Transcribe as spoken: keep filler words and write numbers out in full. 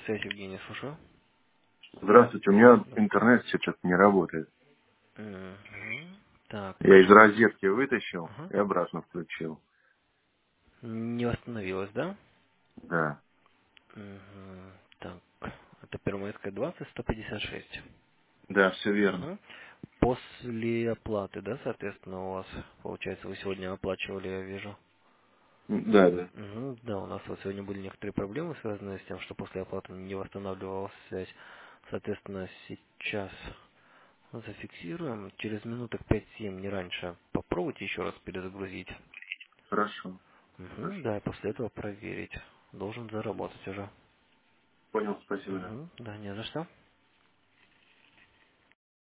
связь, Евгений, слушаю. Здравствуйте, у меня интернет сейчас не работает. Мгм. Так, Я из скажите, розетки вытащил ага. и обратно включил. Не восстановилось, да? Да. Мгм. Так, это Первомайская двадцать, сто пятьдесят шесть. Да, все верно. Мгм. После оплаты, да, соответственно, у вас, получается, вы сегодня оплачивали, я вижу. М, Да, да. Мгм. Да, у нас вот сегодня были некоторые проблемы, связанные с тем, что после оплаты не восстанавливалась связь. Соответственно, сейчас зафиксируем. Через минуток пять-семь, не раньше, попробуйте еще раз перезагрузить. Хорошо. Мгм, Хорошо. да, и после этого проверить. Должен заработать уже. Понял, спасибо, да. Мгм, да, не за что.